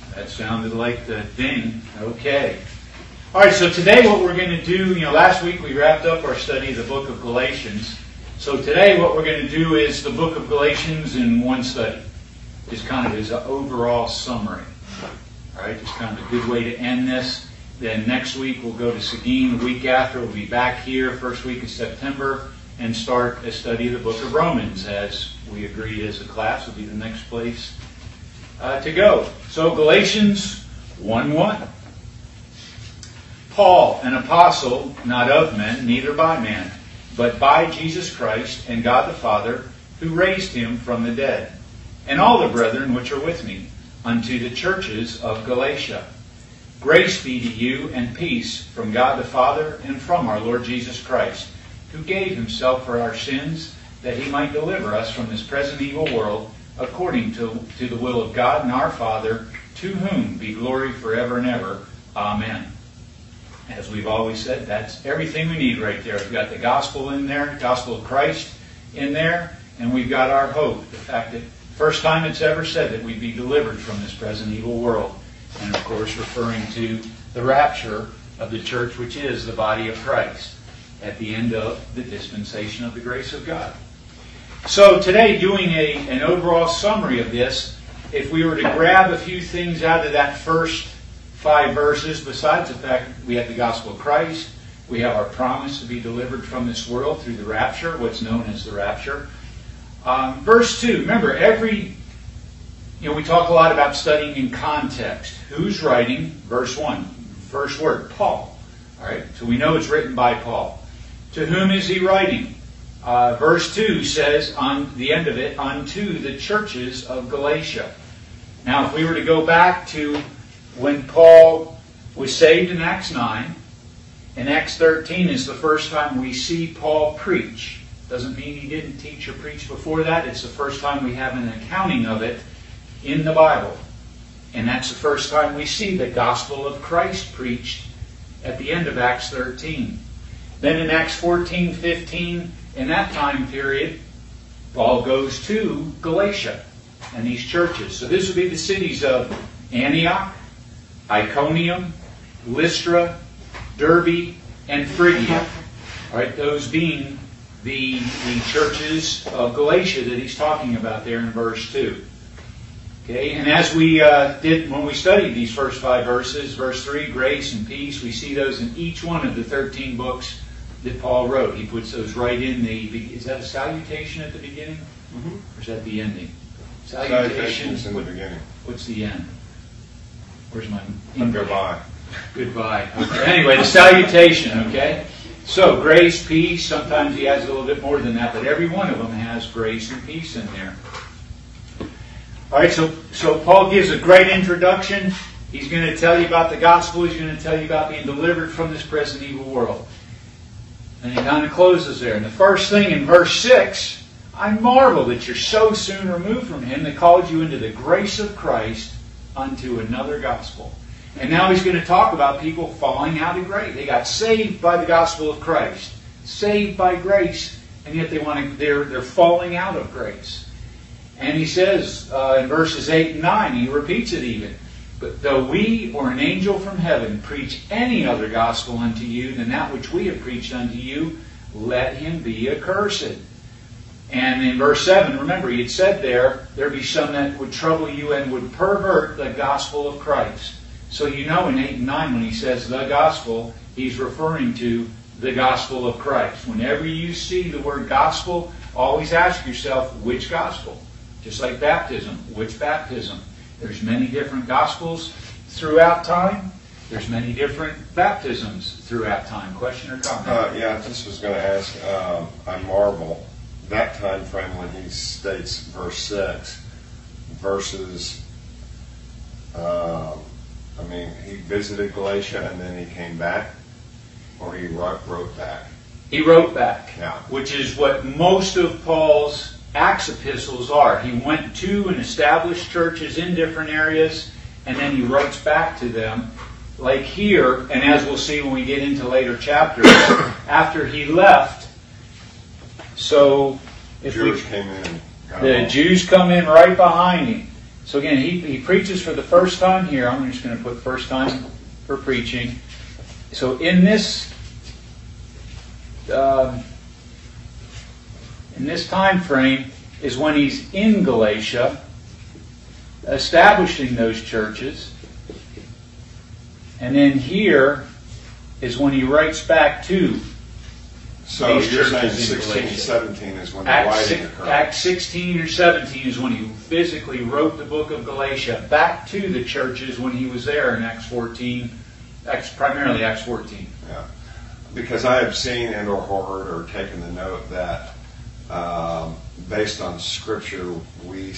That sounded like the ding. Okay. All right, so today what we're going to do, last week we wrapped up our study of the book of Galatians. So today what we're going to do is the book of Galatians in one study. Just kind of as an overall summary. All right, just kind of a good way to end this. Then next week we'll go to Seguin. The week after we'll be back here, first week of September, and start a study of the book of Romans, as we agreed as a class will be the next place to go. So Galatians 1:1. Paul, an apostle, not of men, neither by man, but by Jesus Christ and God the Father, who raised him from the dead, and all the brethren which are with me, unto the churches of Galatia. Grace be to you and peace from God the Father and from our Lord Jesus Christ, who gave himself for our sins, that he might deliver us from this present evil world, according to the will of God and our Father, to whom be glory forever and ever. Amen. As we've always said, that's everything we need right there. We've got the gospel in there, the gospel of Christ in there, and we've got our hope. The fact that first time it's ever said that we'd be delivered from this present evil world. And of course referring to the rapture of the church, which is the body of Christ, at the end of the dispensation of the grace of God. So today, doing an overall summary of this, if we were to grab a few things out of that first 5 verses, besides the fact that we have the gospel of Christ, we have our promise to be delivered from this world through the rapture, what's known as the rapture. Verse 2, remember, we talk a lot about studying in context. Who's writing? Verse 1, first word, Paul. All right, so we know it's written by Paul. To whom is he writing? Verse 2 says, on the end of it, unto the churches of Galatia. Now, if we were to go back to when Paul was saved in Acts 9, and Acts 13 is the first time we see Paul preach. Doesn't mean he didn't teach or preach before that. It's the first time we have an accounting of it in the Bible. And that's the first time we see the gospel of Christ preached at the end of Acts 13. Then in Acts 14, 15, in that time period, Paul goes to Galatia and these churches. So this would be the cities of Antioch, Iconium, Lystra, Derbe, and Phrygia. All right, those being the churches of Galatia that he's talking about there in verse 2. Okay, and as we did when we studied these first 5 verses, verse 3, grace and peace, we see those in each one of the 13 books that Paul wrote. He puts those right in is that a salutation at the beginning? Mm-hmm. Or is that the ending? Salutation is in the beginning. What's the end? Where's my goodbye? Goodbye. Okay. Anyway, the salutation, okay? So, grace, peace, sometimes he has a little bit more than that, but every one of them has grace and peace in there. All right, so Paul gives a great introduction. He's going to tell you about the gospel. He's going to tell you about being delivered from this present evil world. And he kind of closes there. And the first thing in verse 6, I marvel that you're so soon removed from him that called you into the grace of Christ unto another gospel. And now he's going to talk about people falling out of grace. They got saved by the gospel of Christ, saved by grace, and yet they're falling out of grace. And he says in verses 8 and 9, he repeats it even, but though we or an angel from heaven preach any other gospel unto you than that which we have preached unto you, let him be accursed. And in verse 7, remember, he had said there be some that would trouble you and would pervert the gospel of Christ. So you know in 8 and 9 when he says the gospel, he's referring to the gospel of Christ. Whenever you see the word gospel, always ask yourself, which gospel? Just like baptism, which baptism? There's many different gospels throughout time. There's many different baptisms throughout time. Question or comment? Yeah, I just was going to ask, I marvel that time frame when he states verse 6 versus, he visited Galatia and then he came back, or he wrote back? He wrote back, yeah. Which is what most of Paul's Acts epistles are. He went to and established churches in different areas, and then he writes back to them. Like here, and as we'll see when we get into later chapters, after he left, so if Jews came in. The Jews come in right behind him. So again, he preaches for the first time here. I'm just going to put first time for preaching. So in this time frame is when he's in Galatia, establishing those churches. And then here is when he writes back to so these you're churches saying in 16, Galatia. 17 is when the writing occurred. Acts 16 or 17 is when he physically wrote the book of Galatia back to the churches when he was there in Acts 14, primarily Acts 14. Yeah, because I have seen and or heard or taken the note that based on Scripture we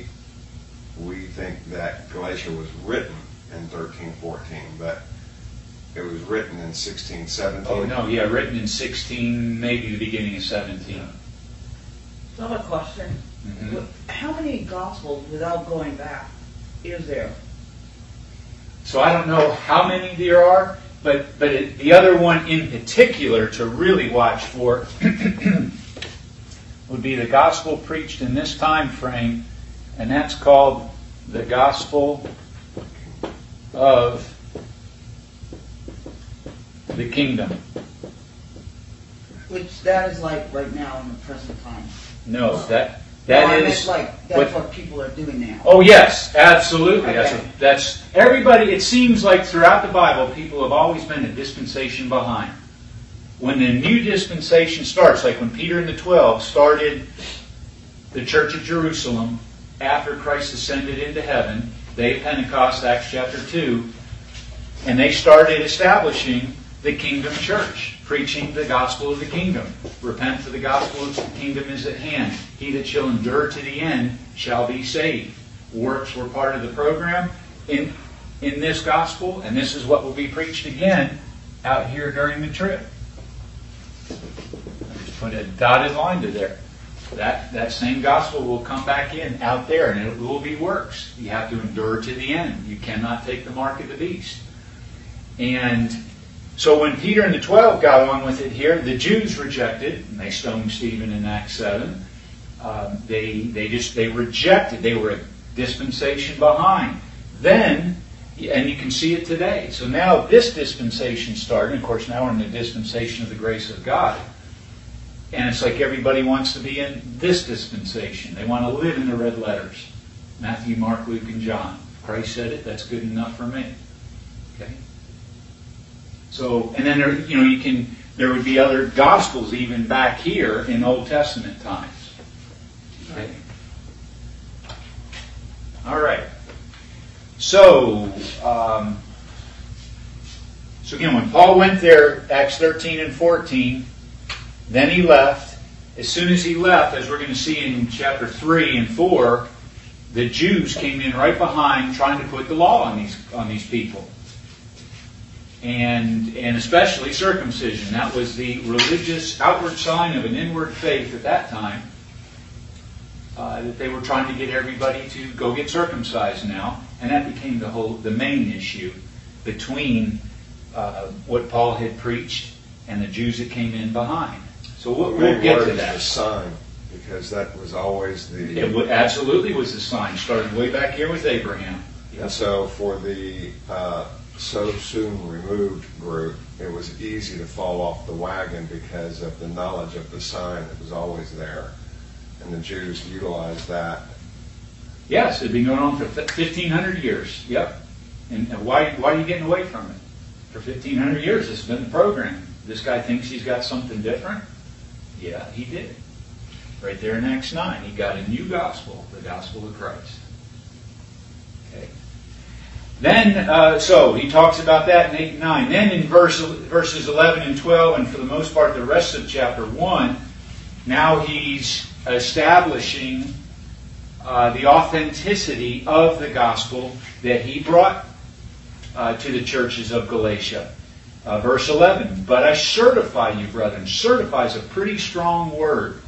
think that Galatia was written in 13, 14, but it was written in 16, 17. Oh no, yeah, written in 16, maybe the beginning of 17. So I have a question. Mm-hmm. How many Gospels, without going back, is there? So I don't know how many there are, but the other one in particular to really watch for would be the gospel preached in this time frame, and that's called the Gospel of the Kingdom. Which that is like right now in the present time. No, that I is meant like that's what people are doing now. Oh yes, absolutely. Okay. That's everybody. It seems like throughout the Bible, people have always been a dispensation behind. When the new dispensation starts, like when Peter and the 12 started the Church of Jerusalem after Christ ascended into heaven, day of Pentecost, Acts chapter 2, and they started establishing the Kingdom Church, preaching the gospel of the kingdom. Repent, for the gospel of the kingdom is at hand. He that shall endure to the end shall be saved. Works were part of the program in this gospel, and this is what will be preached again out here during the trip. Just put a dotted line to there. That same gospel will come back in out there, and it will be works. You have to endure to the end. You cannot take the mark of the beast. And so when Peter and the 12 got on with it here, the Jews rejected, and they stoned Stephen in Acts 7. They rejected. They were a dispensation behind. Then, and you can see it today. So now this dispensation started. Of course, now we're in the dispensation of the grace of God. And it's like everybody wants to be in this dispensation. They want to live in the red letters. Matthew, Mark, Luke, and John. Christ said it. That's good enough for me. Okay. So, and then there would be other gospels even back here in Old Testament times. Okay. All right. So again, when Paul went there, Acts 13 and 14, then he left. As soon as he left, as we're going to see in chapter 3 and 4, the Jews came in right behind trying to put the law on these people. And especially circumcision. That was the religious outward sign of an inward faith at that time. That they were trying to get everybody to go get circumcised now. And that became the main issue between what Paul had preached and the Jews that came in behind. So we'll get to that. The sign, because that was always the... It absolutely was the sign. Started way back here with Abraham. Yep. And so for the so soon removed group, it was easy to fall off the wagon because of the knowledge of the sign that was always there. And the Jews utilized that. Yes, it had been going on for 1,500 years. Yep. And why are you getting away from it? For 1,500 years, this has been the program. This guy thinks he's got something different? Yeah, he did. Right there in Acts 9, he got a new gospel, the gospel of Christ. Okay. Then, so he talks about that in 8 and 9. Then in verses 11 and 12, and for the most part the rest of chapter 1, now he's establishing the authenticity of the gospel that he brought to the churches of Galatia. Verse 11, but I certify you, brethren. Certify is a pretty strong word.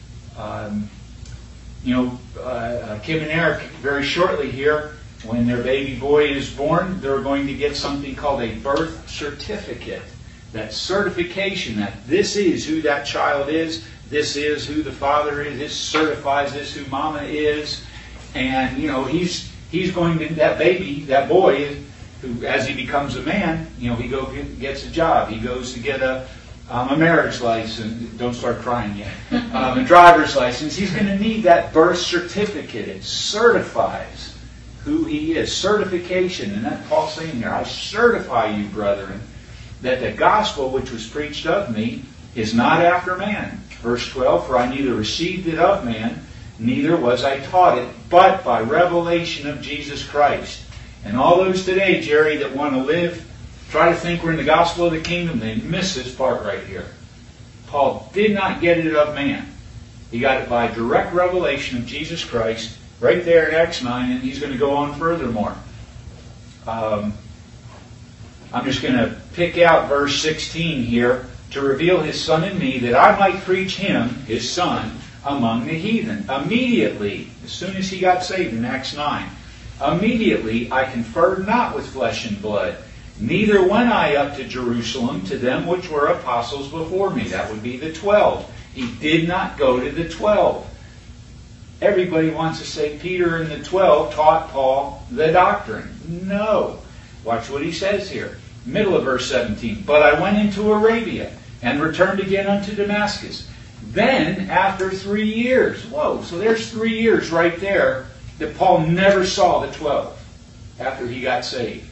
Kim and Eric, very shortly here, when their baby boy is born, they're going to get something called a birth certificate. That certification that this is who that child is, this is who the father is, this certifies this who mama is. And, he's he's going to, that baby, that boy, who, as he becomes a man, he gets a job. He goes to get a marriage license. Don't start crying yet. A driver's license. He's going to need that birth certificate. It certifies who he is. Certification. And that's Paul saying here, I certify you, brethren, that the gospel which was preached of me is not after man. Verse 12, for I neither received it of man, neither was I taught it, but by revelation of Jesus Christ. And all those today, Jerry, that want to try to think we're in the gospel of the kingdom, they miss this part right here. Paul did not get it of man. He got it by direct revelation of Jesus Christ, right there in Acts 9, and he's going to go on furthermore. I'm just going to pick out verse 16 here, to reveal his Son in me, that I might preach him, his Son, among the heathen. Immediately, as soon as he got saved in Acts 9, immediately I conferred not with flesh and blood, neither went I up to Jerusalem to them which were apostles before me. That would be the 12. He did not go to the 12. Everybody wants to say Peter and the 12 taught Paul the doctrine. No. Watch what he says here. Middle of verse 17. But I went into Arabia and returned again unto Damascus. Then, after 3 years. Whoa, so there's 3 years right there that Paul never saw the 12 after he got saved.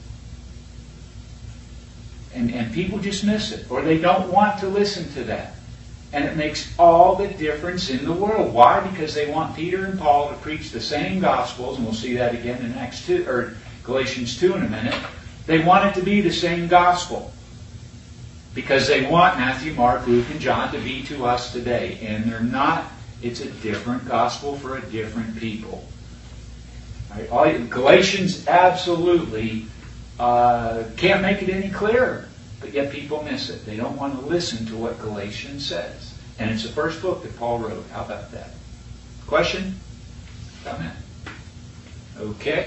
And people just miss it, or they don't want to listen to that. And it makes all the difference in the world. Why? Because they want Peter and Paul to preach the same gospels, and we'll see that again in Acts 2 or Galatians 2 in a minute. They want it to be the same gospel. Because they want Matthew, Mark, Luke, and John to be to us today. And they're not. It's a different gospel for a different people. Right? Galatians absolutely can't make it any clearer. But yet people miss it. They don't want to listen to what Galatians says. And it's the first book that Paul wrote. How about that? Question? Comment? Okay.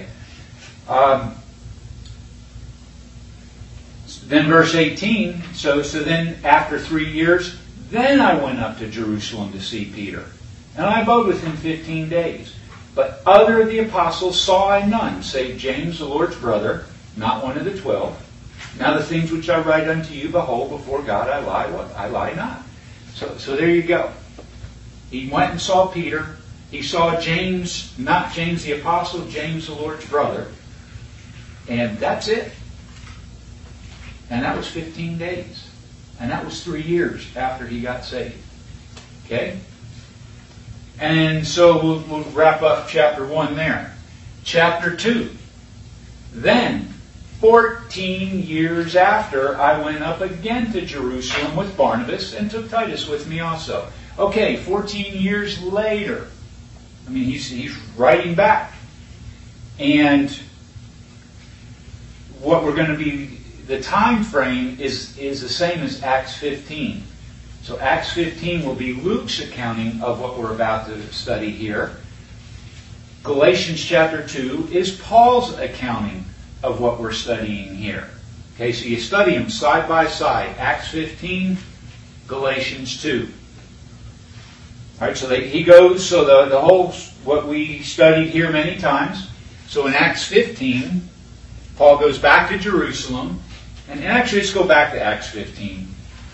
Then verse 18, so then after 3 years, then I went up to Jerusalem to see Peter. And I abode with him 15 days. But other of the apostles saw I none, save James the Lord's brother, not one of the 12. Now the things which I write unto you, behold, before God I lie, what? I lie not. So there you go. He went and saw Peter. He saw James, not James the apostle, James the Lord's brother. And that's it. And that was 15 days. And that was 3 years after he got saved. Okay? And so we'll wrap up chapter 1 there. Chapter 2. Then, 14 years after, I went up again to Jerusalem with Barnabas and took Titus with me also. Okay, 14 years later. I mean, he's writing back. And what we're going to be... The time frame is the same as Acts 15. So Acts 15 will be Luke's accounting of what we're about to study here. Galatians chapter 2 is Paul's accounting of what we're studying here. Okay, so you study them side by side. Acts 15, Galatians 2. All right, so he goes, so the whole, what we studied here many times. So in Acts 15, Paul goes back to Jerusalem. And actually, let's go back to Acts 15.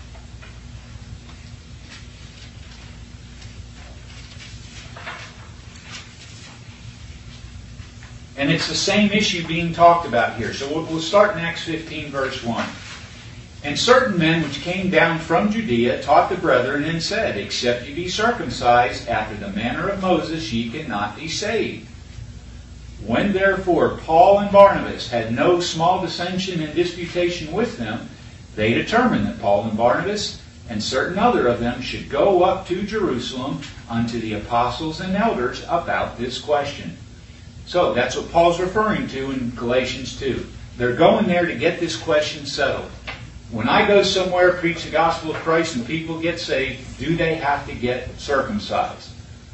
And it's the same issue being talked about here. So we'll start in Acts 15, verse 1. And certain men which came down from Judea taught the brethren and said, Except ye be circumcised after the manner of Moses, ye cannot be saved. When therefore Paul and Barnabas had no small dissension and disputation with them, they determined that Paul and Barnabas and certain other of them should go up to Jerusalem unto the apostles and elders about this question. So that's what Paul's referring to in Galatians 2. They're going there to get this question settled. When I go somewhere, preach the gospel of Christ, and people get saved, do they have to get circumcised?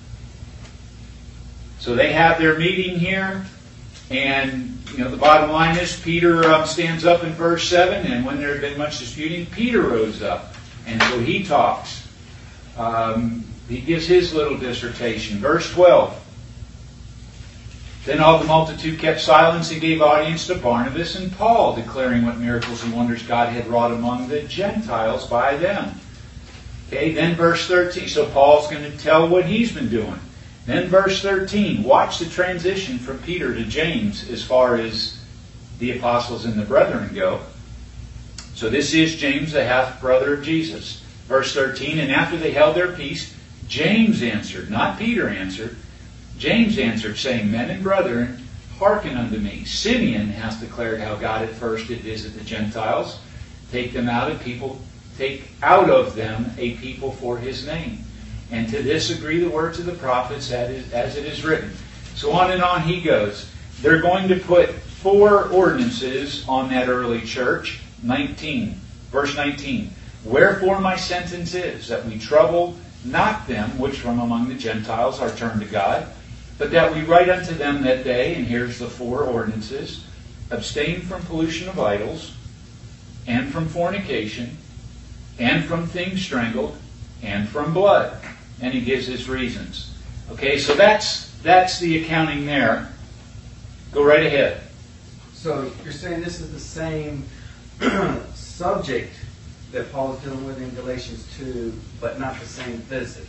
So they have their meeting here, and the bottom line is Peter stands up in verse 7, and when there had been much disputing, Peter rose up, and so he talks. He gives his little dissertation. Verse 12. Then all the multitude kept silence and gave audience to Barnabas and Paul, declaring what miracles and wonders God had wrought among the Gentiles by them. Okay, then verse 13. So Paul's going to tell what he's been doing. Then verse 13. Watch the transition from Peter to James as far as the apostles and the brethren go. So this is James, the half-brother of Jesus. Verse 13. And after they held their peace, James answered, not Peter answered. James answered, saying, Men and brethren, hearken unto me. Simeon hath declared how God at first did visit the Gentiles, take out of them a people for his name. And to this agree the words of the prophets as it is written. So on and on he goes. They're going to put 4 ordinances on that early church. 19, verse 19. Wherefore my sentence is that we trouble not them which from among the Gentiles are turned to God, but that we write unto them that they, and here's the 4 ordinances, abstain from pollution of idols, and from fornication, and from things strangled, and from blood. And he gives his reasons. Okay, so that's the accounting there. Go right ahead. So you're saying this is the same subject that Paul is dealing with in Galatians 2, but not the same visit.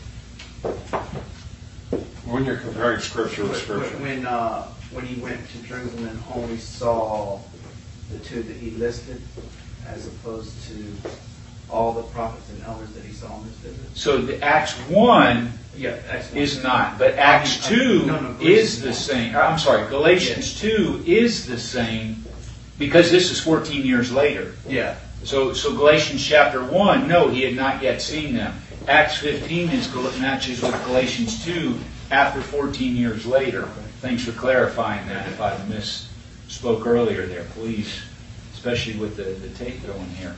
When you're comparing Scripture with Scripture. When he went to Jerusalem and only saw the 2 that he listed, as opposed to all the prophets and elders that he saw on this visit. So the Acts 1 is not, but Acts 2 is the same. I'm sorry, Galatians 2 is the same because this is 14 years later. Yeah. So Galatians chapter 1, no, he had not yet seen them. Acts 15 matches with Galatians 2 after 14 years later. Thanks for clarifying that. If I misspoke earlier there, please, especially with the tape going here.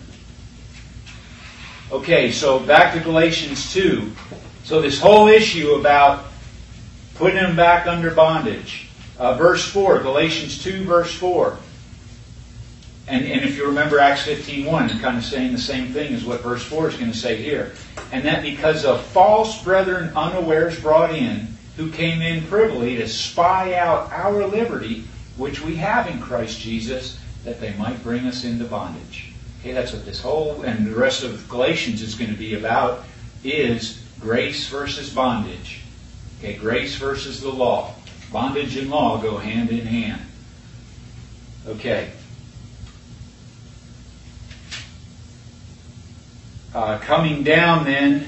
Okay, so back to Galatians 2. So this whole issue about putting them back under bondage. Verse 4, Galatians 2, verse 4. And if you remember Acts 15:1, it's kind of saying the same thing as what verse 4 is going to say here. And that because of false brethren unawares brought in, who came in privily to spy out our liberty, which we have in Christ Jesus, that they might bring us into bondage. Okay, that's what this whole, and the rest of Galatians is going to be about, is grace versus bondage. Okay, grace versus the law. Bondage and law go hand in hand. Okay. Coming down then,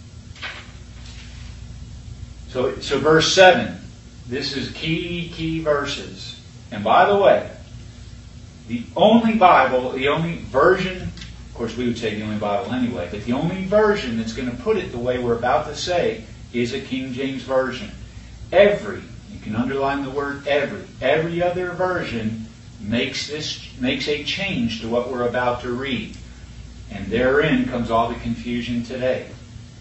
so verse 7, this is key verses. And by the way, the only Bible, the only version, of course we would say the only Bible anyway, but the only version that's going to put it the way we're about to say is a King James Version. You can underline the word every other version makes a change to what we're about to read. And therein comes all the confusion today.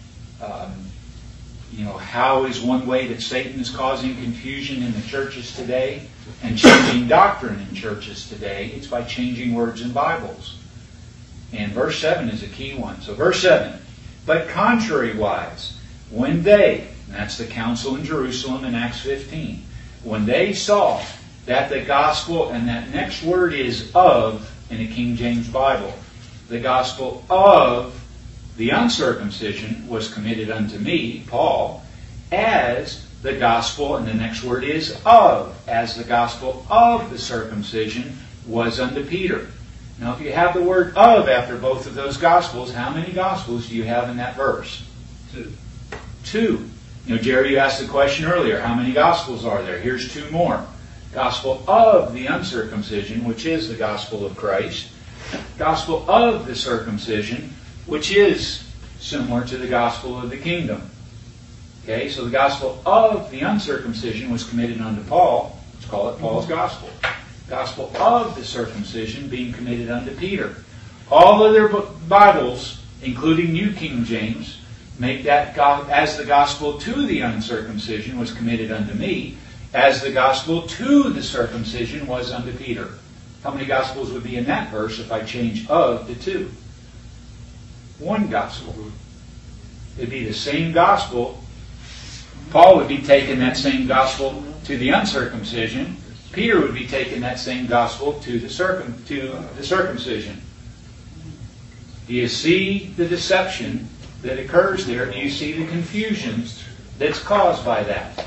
How is one way that Satan is causing confusion in the churches today and changing doctrine in churches today? It's by changing words in Bibles. And verse 7 is a key one. So verse 7, but contrariwise, when they, and that's the council in Jerusalem in Acts 15, when they saw that the gospel, and that next word is of in the King James Bible, the gospel of the uncircumcision was committed unto me, Paul, as the gospel, and the next word is of, as the gospel of the circumcision was unto Peter. Now if you have the word of after both of those gospels, how many gospels do you have in that verse? 2. Jerry, you asked the question earlier, how many gospels are there? Here's 2 more. Gospel of the uncircumcision, which is the gospel of Christ. Gospel of the circumcision, which is similar to the gospel of the kingdom. Okay, so the gospel of the uncircumcision was committed unto Paul. Let's call it Paul's gospel. Gospel of the circumcision being committed unto Peter. All other Bibles, including New King James, make that as the gospel to the uncircumcision was committed unto me, as the gospel to the circumcision was unto Peter. How many gospels would be in that verse if I change of to 2? 1 gospel. It'd be the same gospel. Paul would be taking that same gospel to the uncircumcision, Peter would be taking that same gospel to the circumcision. Do you see the deception that occurs there? Do you see the confusion that's caused by that?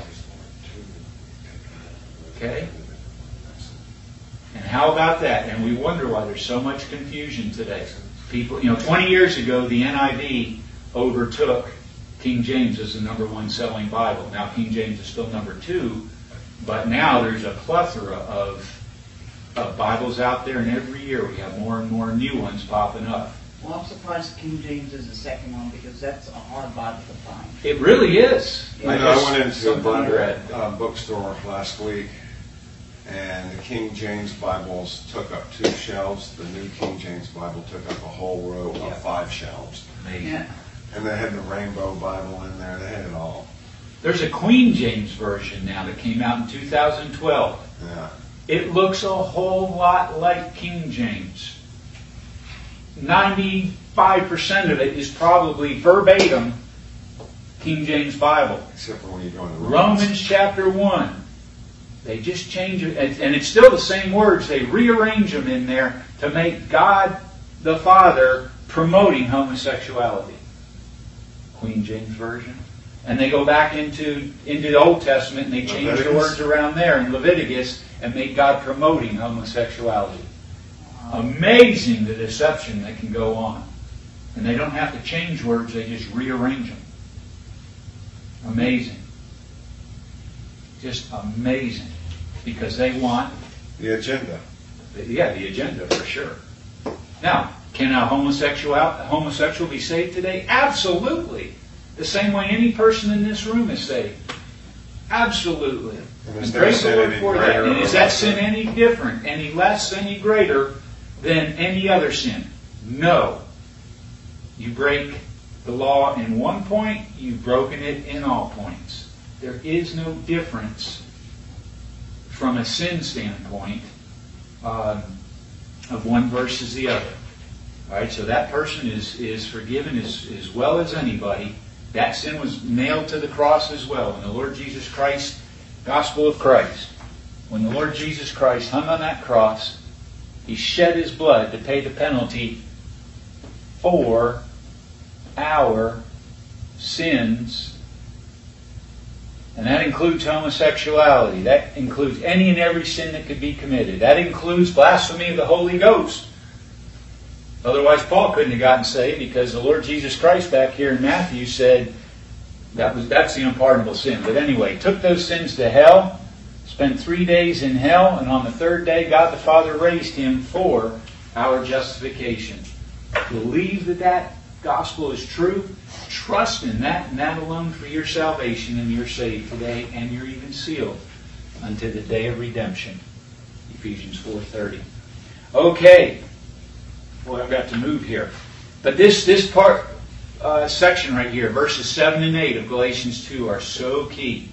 Okay? And how about that? And we wonder why there's so much confusion today. People, 20 years ago, the NIV overtook King James as the number one selling Bible. Now King James is still number 2, but now there's a plethora of Bibles out there, and every year we have more and more new ones popping up. Well, I'm surprised King James is the second one, because that's a hard Bible to find. It really is. I went into a bookstore last week, and the King James Bibles took up 2 shelves. The New King James Bible took up a whole row of 5 shelves. Amazing. Yeah. And they had the Rainbow Bible in there. They had it all. There's a Queen James version now that came out in 2012. Yeah. It looks a whole lot like King James. 95% of it is probably verbatim King James Bible. Except for when you go into Romans chapter 1. They just change it, and it's still the same words. They rearrange them in there to make God the Father promoting homosexuality. Queen James Version. And they go back into the Old Testament and they change the words around there in Leviticus and make God promoting homosexuality. Amazing the deception that can go on. And they don't have to change words, they just rearrange them. Amazing. Just amazing. Because they want... the agenda. Yeah, the agenda for sure. Now, can a homosexual be saved today? Absolutely. The same way any person in this room is saved. Absolutely. And praise the Lord for that. And is that sin any different, any less, any greater than any other sin? No. You break the law in one point, you've broken it in all points. There is no difference from a sin standpoint of one versus the other. All right, so that person is forgiven as well as anybody. That sin was nailed to the cross as well. When the Lord Jesus Christ, gospel of Christ, when the Lord Jesus Christ hung on that cross, He shed His blood to pay the penalty for our sins. And that includes homosexuality. That includes any and every sin that could be committed. That includes blasphemy of the Holy Ghost. Otherwise, Paul couldn't have gotten saved, because the Lord Jesus Christ back here in Matthew said that's the unpardonable sin. But anyway, took those sins to hell, spent 3 days in hell, and on the 3rd day, God the Father raised Him for our justification. Believe that gospel is true. Trust in that and that alone for your salvation, and you're saved today, and you're even sealed unto the day of redemption. Ephesians 4:30. Okay. Boy, I've got to move here. But this part, section right here, verses 7 and 8 of Galatians 2 are so key.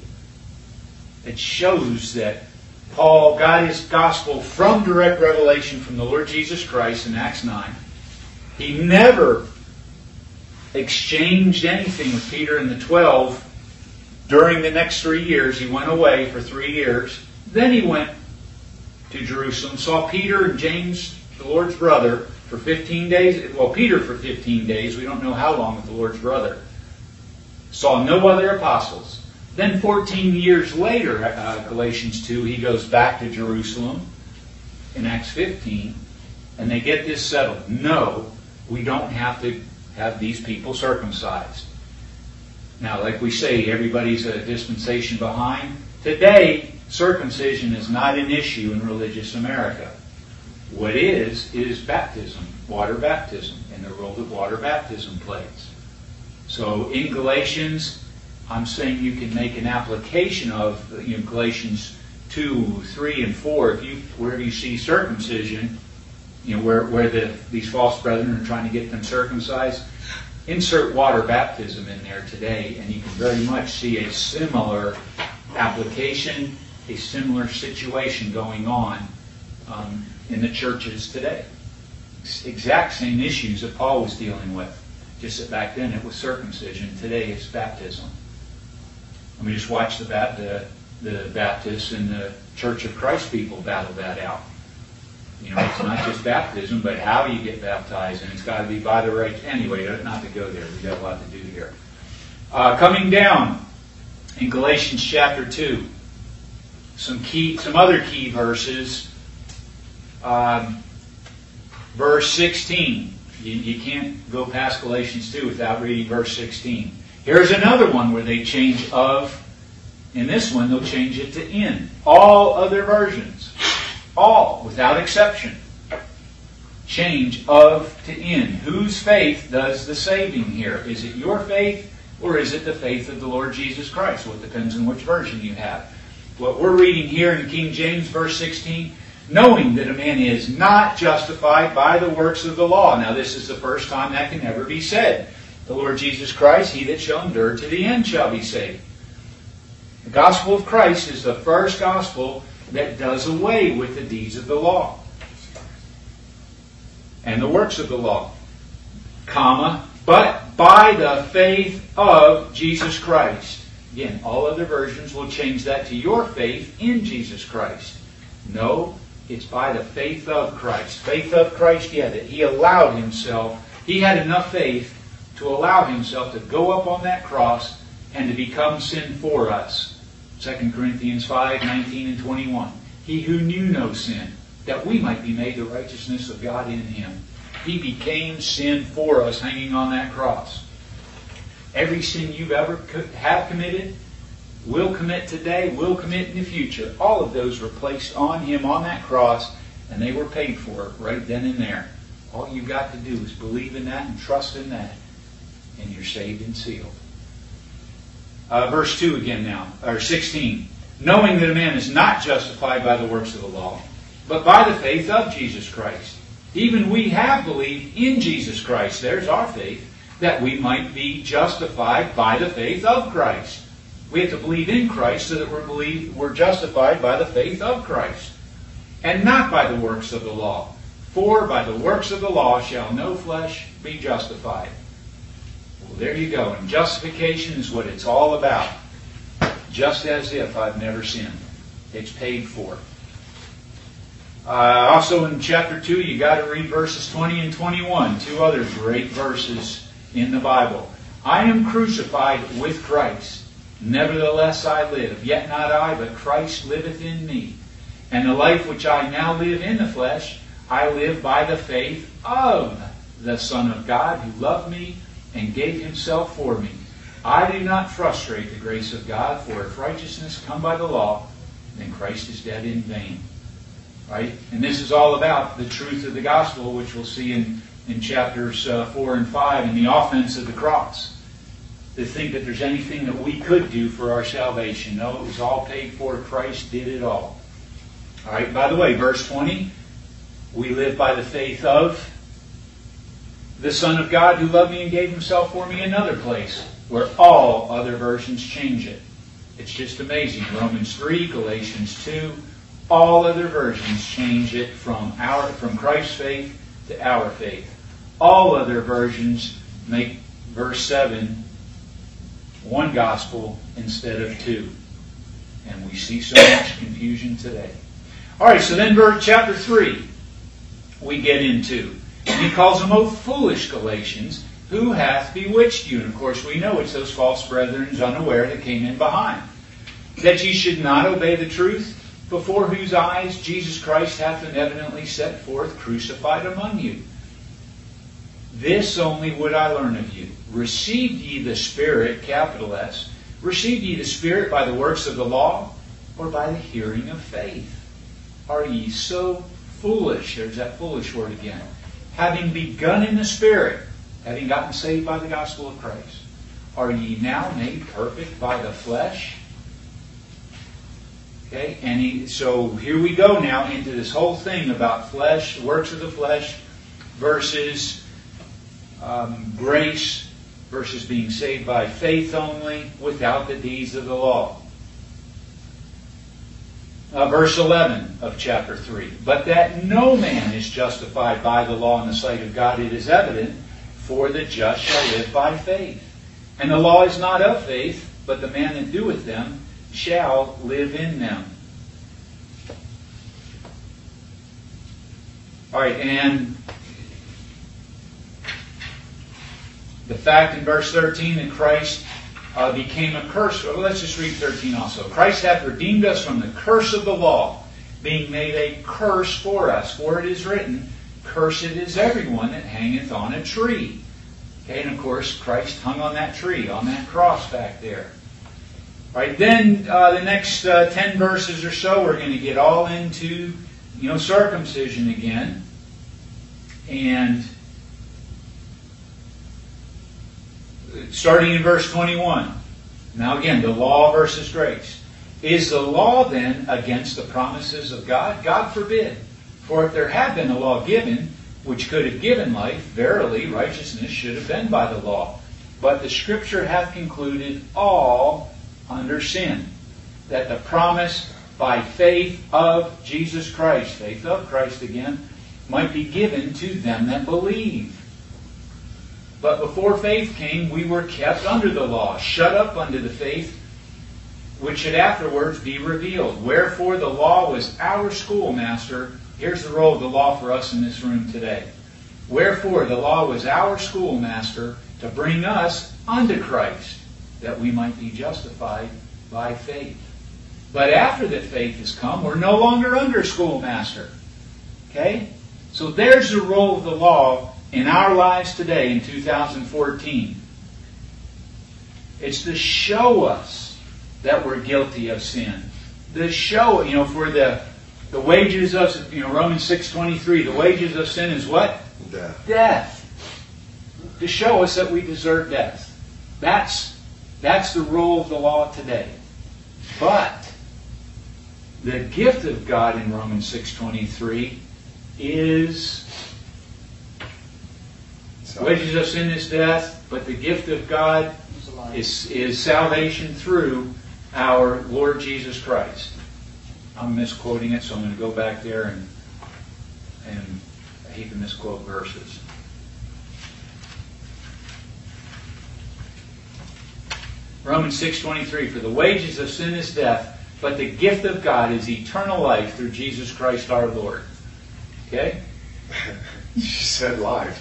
It shows that Paul got his gospel from direct revelation from the Lord Jesus Christ in Acts 9. He never exchanged anything with Peter and the 12 during the next 3 years. He went away for 3 years. Then he went to Jerusalem, saw Peter and James, the Lord's brother, for 15 days. Well, Peter for 15 days. We don't know how long with the Lord's brother. Saw no other apostles. Then 14 years later, Galatians 2, he goes back to Jerusalem in Acts 15, and they get this settled. No, we don't have to have these people circumcised. Now, like we say, everybody's a dispensation behind. Today, circumcision is not an issue in religious America. What is baptism, water baptism, and the role that water baptism plays. So in Galatians, I'm saying you can make an application of Galatians 2, 3, and 4. Wherever you see circumcision, where these false brethren are trying to get them circumcised, insert water baptism in there today, and you can very much see a similar application, a similar situation going on in the churches today. Exact same issues that Paul was dealing with. Just that back then it was circumcision. Today it's baptism. Let me just watch the the Baptists and the Church of Christ people battle that out. You know, it's not just baptism, but how you get baptized, and it's got to be by the right. Anyway, not to go there. We've got a lot to do here. Coming down in Galatians chapter 2, some other key verses. Verse 16. You can't go past Galatians 2 without reading verse 16. Here's another one where they change of. In this one, they'll change it to in. All other versions. All, without exception. Change of to in. Whose faith does the saving here? Is it your faith or is it the faith of the Lord Jesus Christ? Well, it depends on which version you have. What we're reading here in King James, verse 16, knowing that a man is not justified by the works of the law. Now, this is the first time that can ever be said. The Lord Jesus Christ, he that shall endure to the end shall be saved. The gospel of Christ is the first gospel that does away with the deeds of the law and the works of the law, but by the faith of Jesus Christ. Again, all other versions will change that to your faith in Jesus Christ. No, it's by the faith of Christ. Faith of Christ, yeah, that he allowed himself, he had enough faith to allow himself to go up on that cross and to become sin for us. 2 Corinthians 5, 19 and 21. He who knew no sin, that we might be made the righteousness of God in him. He became sin for us, hanging on that cross. Every sin you've ever have committed, will commit today, will commit in the future, all of those were placed on him on that cross, and they were paid for right then and there. All you've got to do is believe in that and trust in that, and you're saved and sealed. Verse 2 again now, or 16. Knowing that a man is not justified by the works of the law, but by the faith of Jesus Christ. Even we have believed in Jesus Christ, there's our faith, that we might be justified by the faith of Christ. We have to believe in Christ so that we're justified by the faith of Christ, and not by the works of the law. For by the works of the law shall no flesh be justified. Well, there you go. And justification is what it's all about. Just as if I've never sinned. It's paid for. Also in chapter 2, you got to read verses 20 and 21. Two other great verses in the Bible. I am crucified with Christ. Nevertheless I live. Yet not I, but Christ liveth in me. And the life which I now live in the flesh, I live by the faith of the Son of God, who loved me and gave himself for me. I do not frustrate the grace of God, for if righteousness come by the law, then Christ is dead in vain. Right? And this is all about the truth of the gospel, which we'll see in chapters 4 and 5, in the offense of the cross. To think that there's anything that we could do for our salvation. No, it was all paid for. Christ did it all. All right, by the way, verse 20, we live by the faith of the Son of God who loved me and gave himself for me. Another place where all other versions change it. It's just amazing. Romans 3, Galatians 2, all other versions change it from Christ's faith to our faith. All other versions make verse 7 one gospel instead of two. And we see so much confusion today. Alright, so then chapter 3 we get into. And he calls them, O foolish Galatians, who hath bewitched you? And of course we know it's those false brethren unaware that came in behind. That ye should not obey the truth, before whose eyes Jesus Christ hath been evidently set forth, crucified among you. This only would I learn of you. Received ye the Spirit, capital S, received ye the Spirit by the works of the law, or by the hearing of faith? Are ye so foolish? There's that foolish word again. Having begun in the Spirit, having gotten saved by the gospel of Christ, are ye now made perfect by the flesh? Okay, and so here we go now into this whole thing about flesh, works of the flesh, versus grace, versus being saved by faith only, without the deeds of the law. Verse 11 of chapter 3. But that no man is justified by the law in the sight of God, it is evident, for the just shall live by faith. And the law is not of faith, but the man that doeth them shall live in them. All right, and the fact in verse 13 that Christ became a curse. Well, let's just read 13 also. Christ hath redeemed us from the curse of the law, being made a curse for us. For it is written, Cursed is everyone that hangeth on a tree. Okay, and of course, Christ hung on that tree, on that cross back there. All right, then the next 10 verses or so, we're going to get all into, circumcision again. And starting in verse 21. Now again, the law versus grace. Is the law then against the promises of God? God forbid. For if there had been a law given, which could have given life, verily righteousness should have been by the law. But the Scripture hath concluded all under sin, that the promise by faith of Jesus Christ, faith of Christ again, might be given to them that believe. But before faith came, we were kept under the law, shut up unto the faith which should afterwards be revealed. Wherefore the law was our schoolmaster. Here's the role of the law for us in this room today. Wherefore the law was our schoolmaster to bring us unto Christ, that we might be justified by faith. But after that faith has come, we're no longer under schoolmaster. Okay? So there's the role of the law in our lives today in 2014. It's to show us that we're guilty of sin. To show, for the wages of, Romans 6:23, the wages of sin is what? Death. To show us that we deserve death. That's the role of the law today. But the gift of God in Romans 6:23 is wages of sin is death, but the gift of God is salvation through our Lord Jesus Christ. I'm misquoting it, so I'm going to go back there and I hate to misquote verses. Romans 6:23, for the wages of sin is death, but the gift of God is eternal life through Jesus Christ our Lord. Okay? She said life.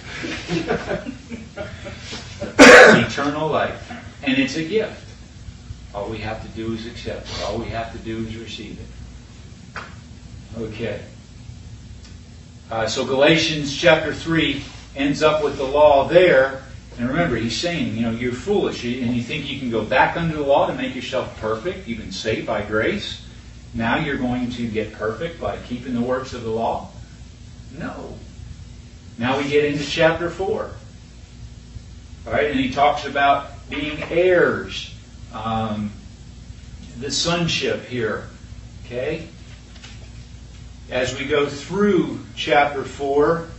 Eternal life. And it's a gift. All we have to do is accept it. All we have to do is receive it. Okay. So Galatians chapter 3 ends up with the law there. And remember, he's saying, you're foolish and you think you can go back under the law to make yourself perfect. You've been saved by grace. Now you're going to get perfect by keeping the works of the law? No. Now we get into chapter 4. All right, and he talks about being heirs. The sonship here. Okay? As we go through chapter 4,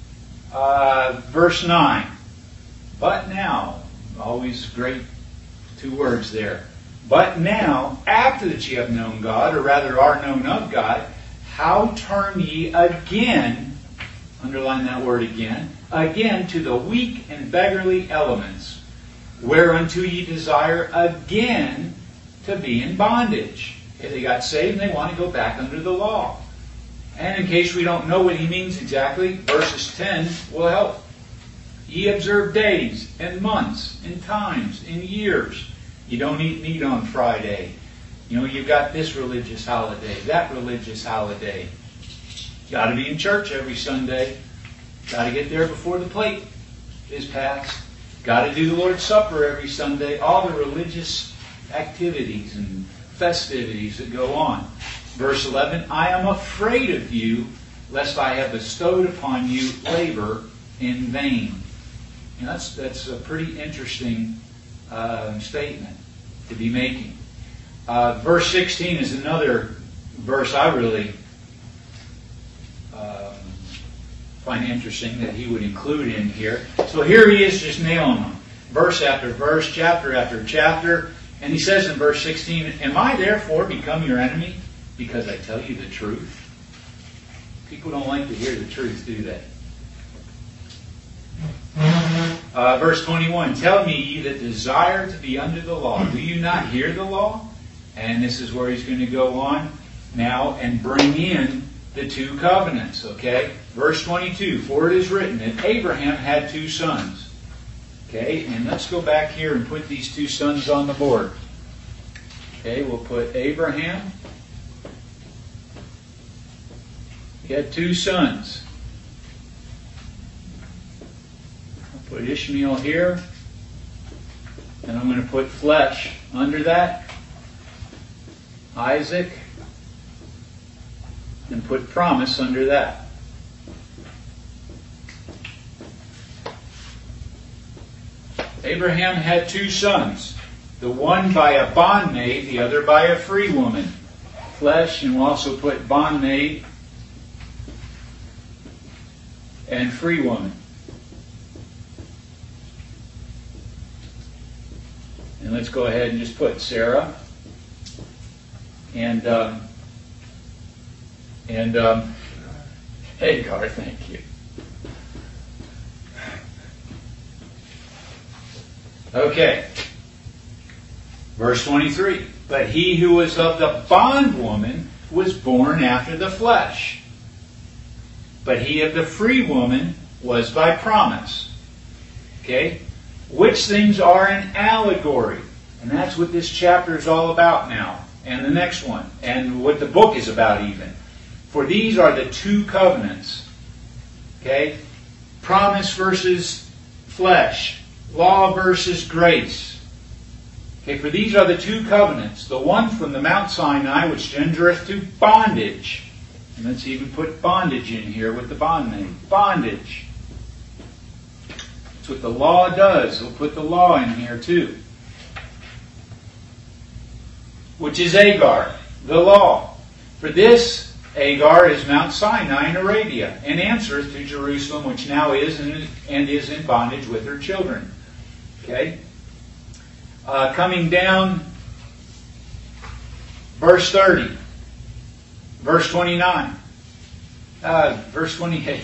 verse 9. But now, always great 2 words there. But now, after that ye have known God, or rather are known of God, how turn ye again, underline that word again to the weak and beggarly elements, whereunto ye desire again to be in bondage. Okay, they got saved and they want to go back under the law. And in case we don't know what he means exactly, verses 10 will help. Ye observe days and months and times and years. You don't eat meat on Friday. You've got this religious holiday, that religious holiday. Got to be in church every Sunday. Got to get there before the plate is passed. Got to do the Lord's Supper every Sunday. All the religious activities and festivities that go on. Verse 11, I am afraid of you, lest I have bestowed upon you labor in vain. That's a pretty interesting statement to be making. Verse 16 is another verse I really find interesting that he would include in here. So here he is just nailing them. Verse after verse, chapter after chapter. And he says in verse 16, am I therefore become your enemy because I tell you the truth? People don't like to hear the truth, do they? Verse 21, tell me ye that desire to be under the law. Do you not hear the law? And this is where he's going to go on now and bring in the two covenants, okay? Verse 22, for it is written that Abraham had two sons. Okay, and let's go back here and put these two sons on the board. Okay, we'll put Abraham. He had two sons. I'll put Ishmael here. And I'm going to put flesh under that. Isaac. And put promise under that. Abraham had two sons. The one by a bondmaid, the other by a free woman. Flesh, and we'll also put bondmaid and free woman. And let's go ahead and just put Sarah and Hagar, thank you. Okay. Verse 23. But he who was of the bondwoman was born after the flesh. But he of the free woman was by promise. Okay? Which things are an allegory. And that's what this chapter is all about now. And the next one. And what the book is about even. For these are the two covenants. Okay? Promise versus flesh. Law versus grace. Okay, for these are the two covenants. The one from the Mount Sinai, which gendereth to bondage. And let's even put bondage in here with the bondmaid. Bondage. That's what the law does. We'll put the law in here too. Which is Hagar, the law. For this, Hagar is Mount Sinai in Arabia, and answereth to Jerusalem, which now is and is in bondage with her children. Okay? Coming down, verse 30, verse 29, verse 28.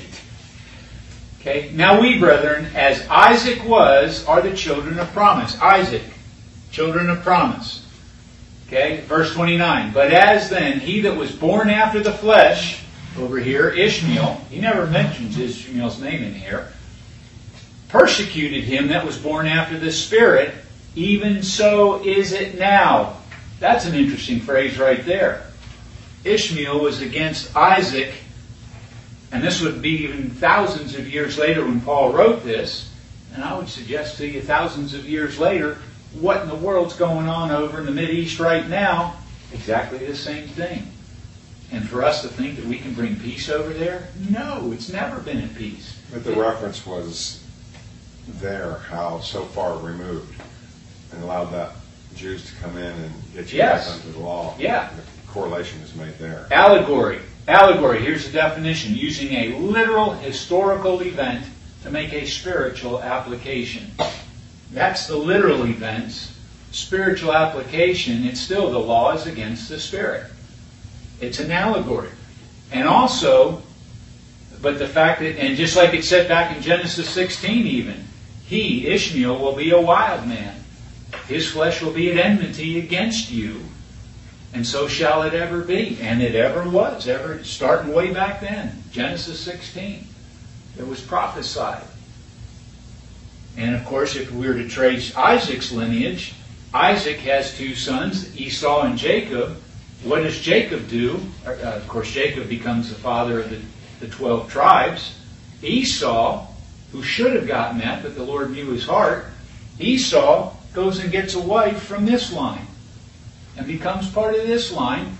Okay? Now we, brethren, as Isaac was, are the children of promise. Isaac, children of promise. Okay? Verse 29. But as then he that was born after the flesh, over here, Ishmael, he never mentions Ishmael's name in here, persecuted him that was born after the Spirit, even so is it now. That's an interesting phrase right there. Ishmael was against Isaac, and this would be even thousands of years later when Paul wrote this, and I would suggest to you thousands of years later, what in the world's going on over in the Mideast right now? Exactly the same thing. And for us to think that we can bring peace over there? No, it's never been at peace. But the reference was there, how so far removed, and allowed that Jews to come in and get you back under the law. Yeah. The correlation is made there. Allegory. Allegory, here's the definition. Using a literal historical event to make a spiritual application. That's the literal events. Spiritual application, it's still the law is against the Spirit. It's an allegory. And also, but the fact that, and just like it said back in Genesis 16 even, he, Ishmael, will be a wild man. His flesh will be at enmity against you. And so shall it ever be. And it ever was, ever starting way back then. Genesis 16. It was prophesied. And of course, if we were to trace Isaac's lineage, Isaac has two sons, Esau and Jacob. What does Jacob do? Of course, Jacob becomes the father of the 12 tribes. Esau, who should have gotten that, but the Lord knew his heart, Esau goes and gets a wife from this line and becomes part of this line,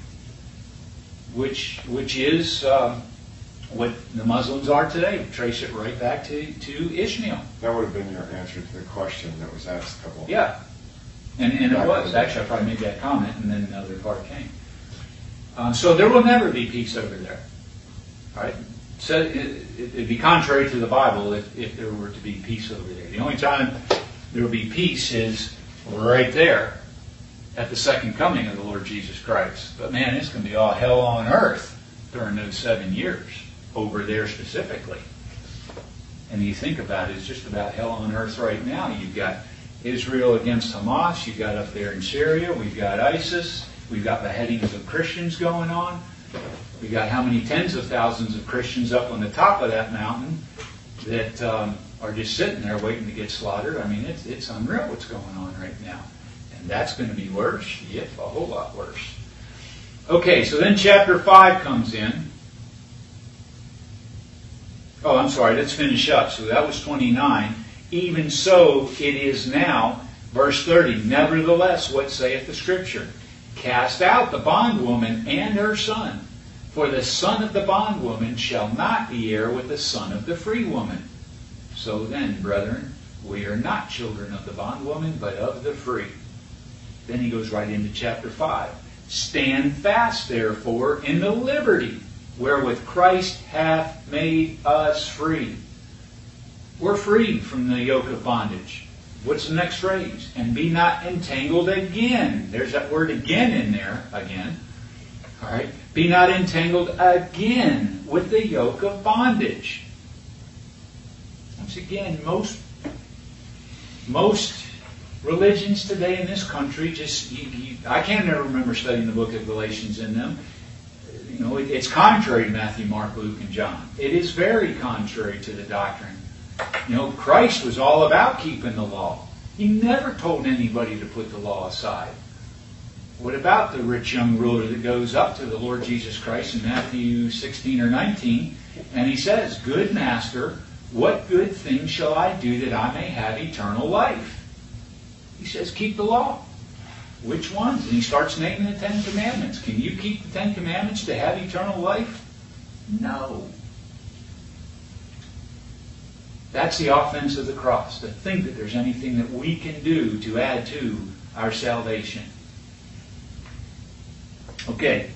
which is what the Muslims are today. Trace it right back to Ishmael. That would have been your answer to the question that was asked a couple of Yeah. And it was. Actually, I probably made that comment, and then the other part came. So there will never be peace over there. All right? So it'd be contrary to the Bible if there were to be peace over there. The only time there will be peace is right there at the second coming of the Lord Jesus Christ. But man, it's going to be all hell on earth during those 7 years over there specifically. And you think about it, it's just about hell on earth right now. You've got Israel against Hamas. You've got up there in Syria. We've got ISIS. We've got beheadings of Christians going on. We've got how many tens of thousands of Christians up on the top of that mountain that are just sitting there waiting to get slaughtered. I mean, it's unreal what's going on right now. And that's going to be worse. Yep, a whole lot worse. Okay, so then chapter 5 comes in. Oh, I'm sorry, let's finish up. So that was 29. Even so it is now, verse 30. Nevertheless, what saith the Scripture? Cast out the bondwoman and her son, for the son of the bondwoman shall not be heir with the son of the free woman. So then, brethren, we are not children of the bondwoman, but of the free. Then he goes right into chapter 5. Stand fast, therefore, in the liberty wherewith Christ hath made us free. We're free from the yoke of bondage. What's the next phrase? And be not entangled again. There's that word again in there, again. All right. Be not entangled again with the yoke of bondage. Once again, most religions today in this country I can't ever remember studying the book of Galatians in them. You know, it's contrary to Matthew, Mark, Luke, and John. It is very contrary to the doctrine. You know, Christ was all about keeping the law. He never told anybody to put the law aside. What about the rich young ruler that goes up to the Lord Jesus Christ in Matthew 16 or 19, and he says, Good Master, what good thing shall I do that I may have eternal life? He says, keep the law. Which ones? And he starts naming the 10 Commandments. Can you keep the 10 Commandments to have eternal life? No. That's the offense of the cross, to think that there's anything that we can do to add to our salvation. Okay.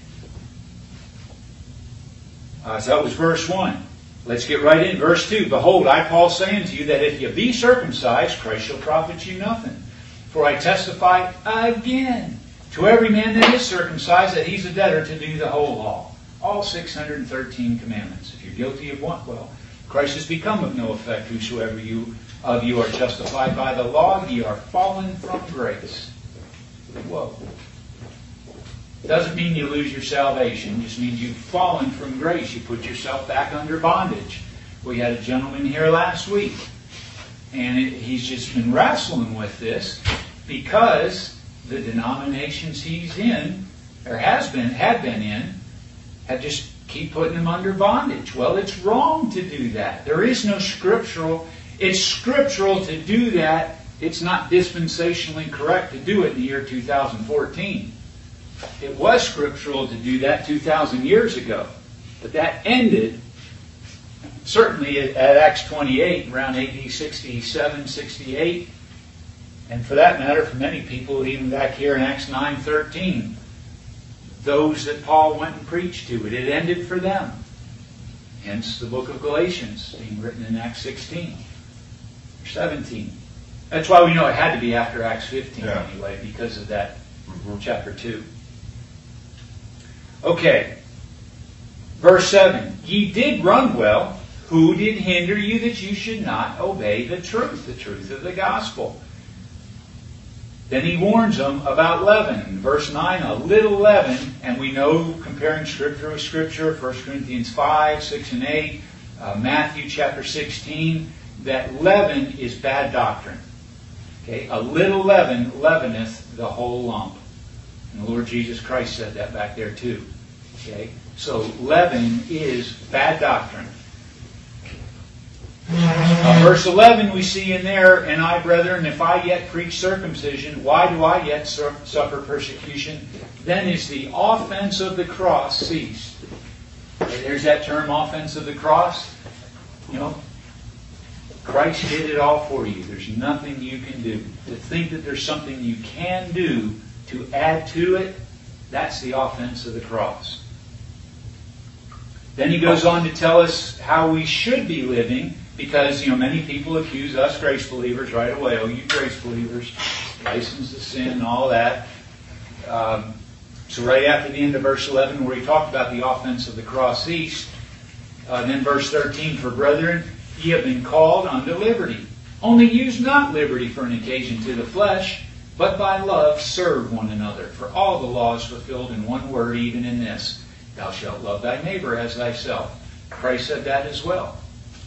So that was verse 1. Let's get right in. Verse 2. Behold, I, Paul, say unto you that if ye be circumcised, Christ shall profit you nothing. For I testify again to every man that is circumcised that he's a debtor to do the whole law. All 613 commandments. If you're guilty of one, well, Christ has become of no effect. Whosoever of you are justified by the law, ye are fallen from grace. Whoa. Doesn't mean you lose your salvation. It just means you've fallen from grace. You put yourself back under bondage. We had a gentleman here last week, and he's just been wrestling with this because the denominations he's in, or had been in, have just keep putting him under bondage. Well, it's wrong to do that. There is no scriptural. It's scriptural to do that. It's not dispensationally correct to do it in the year 2014. It was scriptural to do that 2,000 years ago. But that ended, certainly at Acts 28, around AD 67, 68. And for that matter, for many people, even back here in Acts 9:13, those that Paul went and preached to, it ended for them. Hence the book of Galatians being written in Acts 16 or 17. That's why we know it had to be after Acts 15 anyway, because of that chapter 2. Okay. Verse 7. Ye did run well. Who did hinder you that you should not obey the truth of the gospel? Then he warns them about leaven. Verse 9, a little leaven, and we know, comparing Scripture with Scripture, 1 Corinthians 5, 6, and 8, Matthew chapter 16, that leaven is bad doctrine. Okay, a little leaven leaveneth the whole lump. And the Lord Jesus Christ said that back there too. Okay, so leaven is bad doctrine. Verse 11 we see in there, And I, brethren, if I yet preach circumcision, why do I yet suffer persecution? Then is the offense of the cross ceased. Okay, there's that term, offense of the cross. You know, Christ did it all for you. There's nothing you can do. To think that there's something you can do to add to it, that's the offense of the cross. Then he goes on to tell us how we should be living, because, many people accuse us grace believers right away. Oh, you grace believers, license to sin, all that. So right after the end of verse 11, where he talked about the offense of the cross ceased, then verse 13, For brethren, ye have been called unto liberty. Only use not liberty for an occasion to the flesh, But by love serve one another. For all the law is fulfilled in one word, even in this: thou shalt love thy neighbor as thyself. Christ said that as well.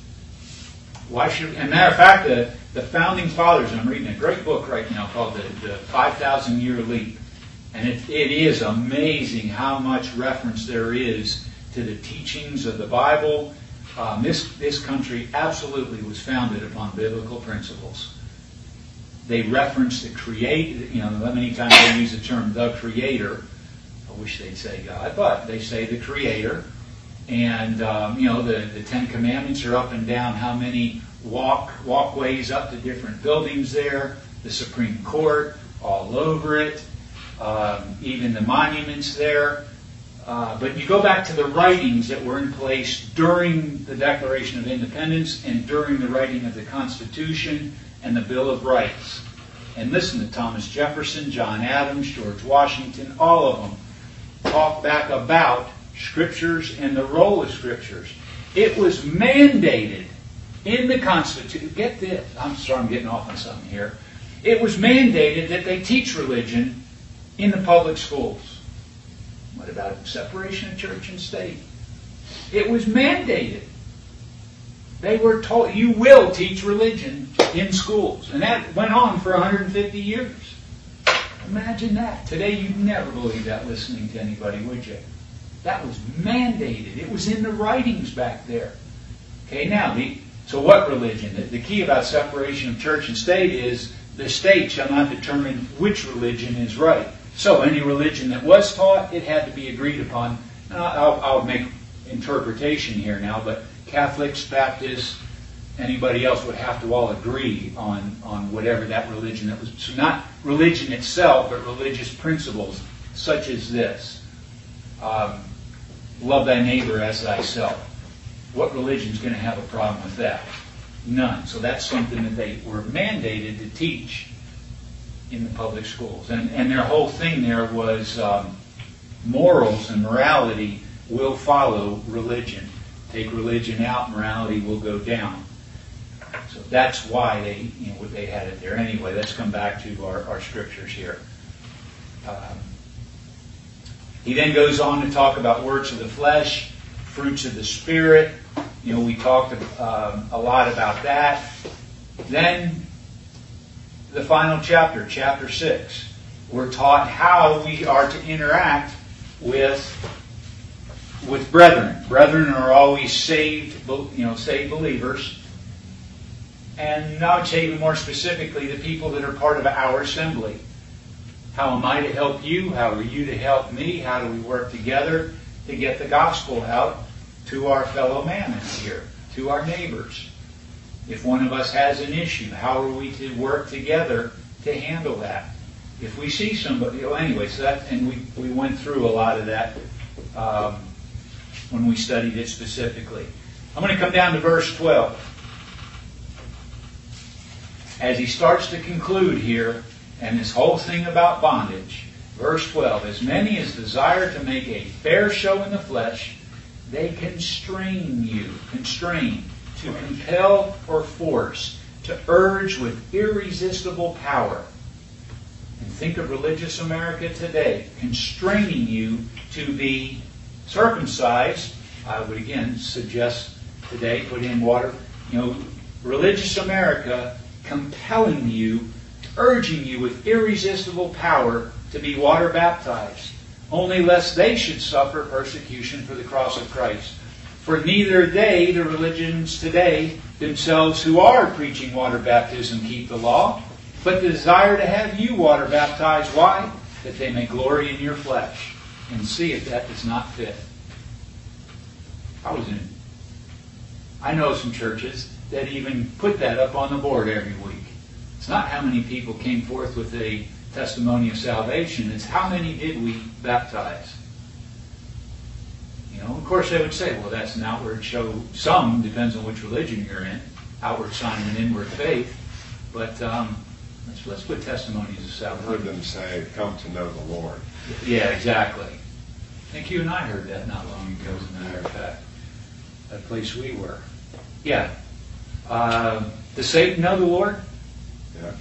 Why should? And matter of fact, the founding fathers. I'm reading a great book right now called the 5,000 Year Leap, and it is amazing how much reference there is to the teachings of the Bible. This country absolutely was founded upon biblical principles. They reference the Creator. Many times they use the term the Creator. I wish they'd say God, but they say the Creator. And the Ten Commandments are up and down how many walkways up to different buildings there. The Supreme Court all over it. Even the monuments there. But you go back to the writings that were in place during the Declaration of Independence and during the writing of the Constitution and the Bill of Rights. And listen to Thomas Jefferson, John Adams, George Washington, all of them talk back about Scriptures and the role of Scriptures. It was mandated in the Constitution. Get this. I'm sorry I'm getting off on something here. It was mandated that they teach religion in the public schools. What about separation of church and state? It was mandated. They were told, you will teach religion in schools. And that went on for 150 years. Imagine that. Today you'd never believe that listening to anybody, would you? That was mandated. It was in the writings back there. Okay, now, so what religion? The key about separation of church and state is the state shall not determine which religion is right. So any religion that was taught, it had to be agreed upon. I'll make interpretation here now, but Catholics, Baptists, anybody else would have to all agree on whatever that religion that was. So not religion itself, but religious principles such as this. Love thy neighbor as thyself. What religion is going to have a problem with that? None. So that's something that they were mandated to teach in the public schools. And their whole thing there was morals and morality will follow religion. Take religion out, morality will go down. So that's why they had it there. Anyway, let's come back to our scriptures here. He then goes on to talk about works of the flesh, fruits of the Spirit. We talked a lot about that. Then the final chapter, chapter 6, we're taught how we are to interact with brethren. Brethren are always saved believers. And I would say even more specifically, the people that are part of our assembly. How am I to help you? How are you to help me? How do we work together to get the gospel out to our fellow man here, to our neighbors? If one of us has an issue, how are we to work together to handle that? If we see somebody, anyway, so that, and we went through a lot of that when we studied it specifically. I'm going to come down to verse 12. As he starts to conclude here, and this whole thing about bondage, verse 12, as many as desire to make a fair show in the flesh, they constrain, to compel or force, to urge with irresistible power. And think of religious America today, constraining you to be circumcised. I would again suggest today, put in water, religious America compelling you, urging you with irresistible power to be water baptized, only lest they should suffer persecution for the cross of Christ. For neither they, the religions today, themselves who are preaching water baptism, keep the law, but desire to have you water baptized. Why? That they may glory in your flesh, and see if that does not fit. I know some churches that even put that up on the board every week. It's not how many people came forth with a testimony of salvation, it's how many did we baptize. Of course they would say, well, that's an outward show. Some, depends on which religion you're in, outward sign and inward faith. But let's put testimonies of salvation. I've heard them say, come to know the Lord. Yeah, exactly. I think you and I heard that not long ago, as a matter of fact. That place we were. Yeah. Does Satan know the Lord? Yeah.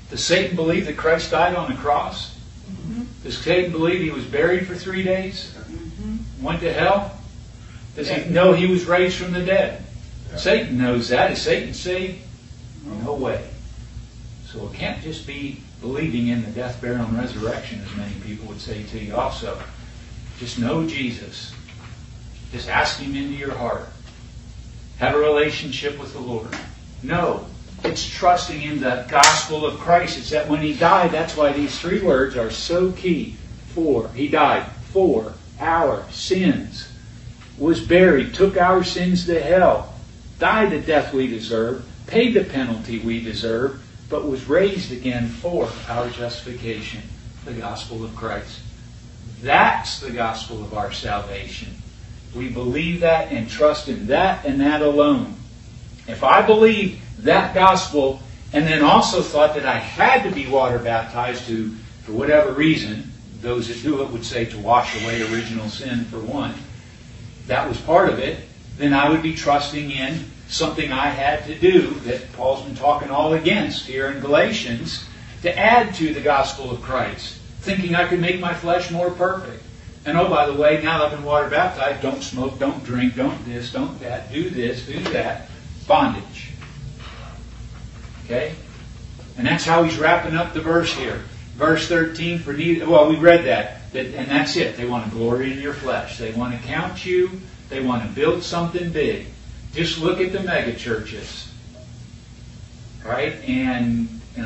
Does Satan believe that Christ died on the cross? Does Satan believe he was buried for 3 days? Went to hell? Does he know he was raised from the dead? Yeah. Satan knows that. Is Satan saved? No way. So it can't just be believing in the death, burial, and resurrection, as many people would say to you also. Just know Jesus. Just ask Him into your heart. Have a relationship with the Lord. No. It's trusting in the gospel of Christ. It's that when He died, that's why these 3 words are so key. He died for our sins. Was buried, took our sins to hell, died the death we deserve, paid the penalty we deserve, but was raised again for our justification. The gospel of Christ. That's the gospel of our salvation. We believe that and trust in that and that alone. If I believed that gospel and then also thought that I had to be water baptized to, for whatever reason, those that do it would say to wash away original sin for one, that was part of it, then I would be trusting in something I had to do that Paul's been talking all against here in Galatians to add to the gospel of Christ, thinking I could make my flesh more perfect. And oh, by the way, now that I've been water baptized, don't smoke, don't drink, don't this, don't that, do this, do that. Bondage. Okay? And that's how he's wrapping up the verse here. Verse 13, we read that. And that's it. They want to glory in your flesh. They want to count you. They want to build something big. Just look at the mega churches. Right? And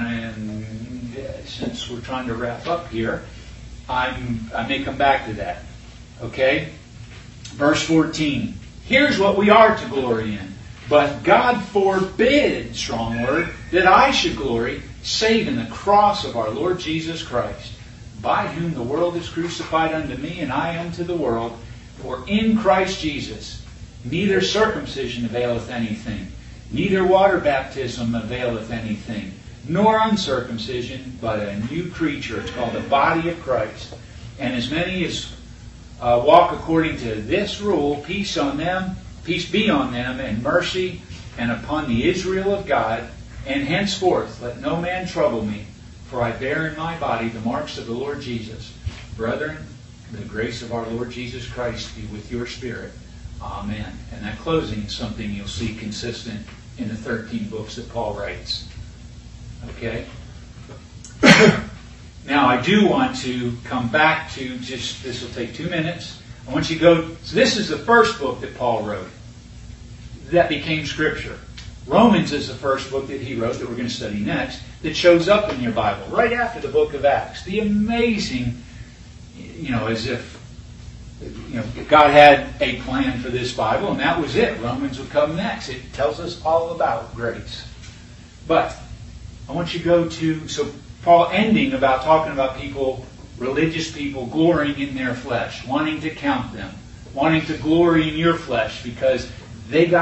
since we're trying to wrap up here, I may come back to that. Okay? Verse 14. Here's what we are to glory in. But God forbid, strong word, that I should glory, save in the cross of our Lord Jesus Christ, by whom the world is crucified unto me, and I unto the world. For in Christ Jesus neither circumcision availeth anything, neither water baptism availeth anything, nor uncircumcision, but a new creature. It's called the body of Christ. And as many as walk according to this rule, peace be on them, and mercy, and upon the Israel of God. And henceforth let no man trouble me, for I bear in my body the marks of the Lord Jesus. Brethren, the grace of our Lord Jesus Christ be with your spirit. Amen. And that closing is something you'll see consistent in the 13 books that Paul writes. Okay? Now, I do want to come back to this will take 2 minutes. I want you to go, so this is the first book that Paul wrote that became Scripture. Romans is the first book that he wrote that we're going to study next that shows up in your Bible right after the book of Acts. The amazing, as if God had a plan for this Bible and that was it. Romans would come next. It tells us all about grace. But I want you to go to, so Paul ending about talking about people, religious people glorying in their flesh, wanting to count them, wanting to glory in your flesh because they got